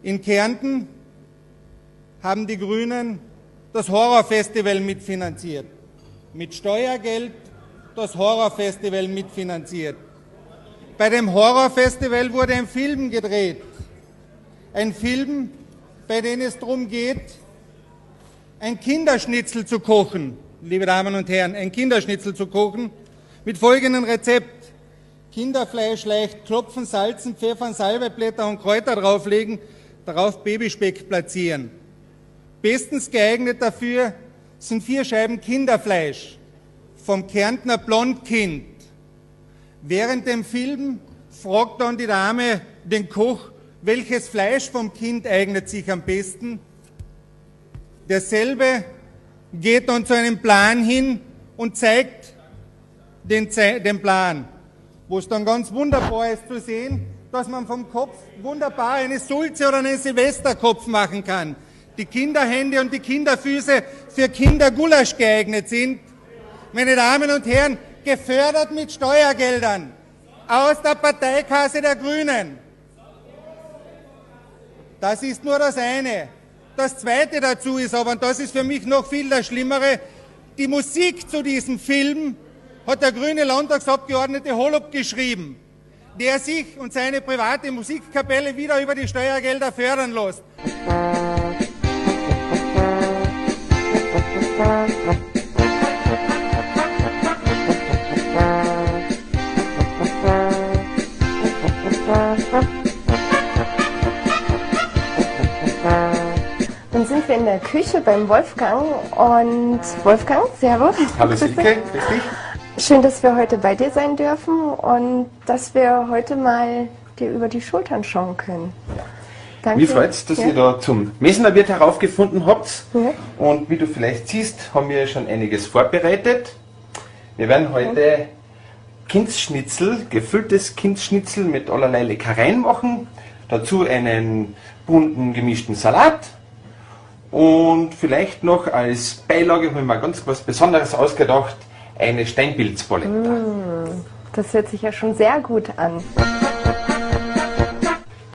In Kärnten haben die Grünen das Horrorfestival mitfinanziert. Mit Steuergeld das Horrorfestival mitfinanziert. Bei dem Horrorfestival wurde ein Film gedreht. Ein Film, bei dem es darum geht, ein Kinderschnitzel zu kochen. Liebe Damen und Herren, ein Kinderschnitzel zu kochen mit folgendem Rezept. Kinderfleisch leicht klopfen, salzen, pfeffern, Salbeiblätter und Kräuter drauflegen, darauf Babyspeck platzieren. Bestens geeignet dafür sind 4 Scheiben Kinderfleisch vom Kärntner Blondkind. Während dem Film fragt dann die Dame den Koch, welches Fleisch vom Kind eignet sich am besten. Derselbe geht dann zu einem Plan hin und zeigt den Plan, wo es dann ganz wunderbar ist zu sehen, dass man vom Kopf wunderbar eine Sulze oder einen Silvesterkopf machen kann. Die Kinderhände und die Kinderfüße für Kindergulasch geeignet sind. Meine Damen und Herren, gefördert mit Steuergeldern aus der Parteikasse der Grünen. Das ist nur das eine. Das zweite dazu ist aber, und das ist für mich noch viel das Schlimmere, die Musik zu diesem Film hat der grüne Landtagsabgeordnete Holub geschrieben, der sich und seine private Musikkapelle wieder über die Steuergelder fördern lässt. Dann sind wir in der Küche beim Wolfgang und Wolfgang, servus. Hallo Silke, grüß dich. Schön, dass wir heute bei dir sein dürfen und dass wir heute mal dir über die Schultern schauen können. Danke. Mir freut es, dass ihr da zum Messener Wirt heraufgefunden habt. Ja. Und wie du vielleicht siehst, haben wir schon einiges vorbereitet. Wir werden heute Kindsschnitzel, gefülltes Kindsschnitzel mit allerlei Leckereien machen. Dazu einen bunten gemischten Salat. Und vielleicht noch als Beilage habe ich mir ganz was Besonderes ausgedacht, eine Steinpilzpolenta. Das hört sich ja schon sehr gut an.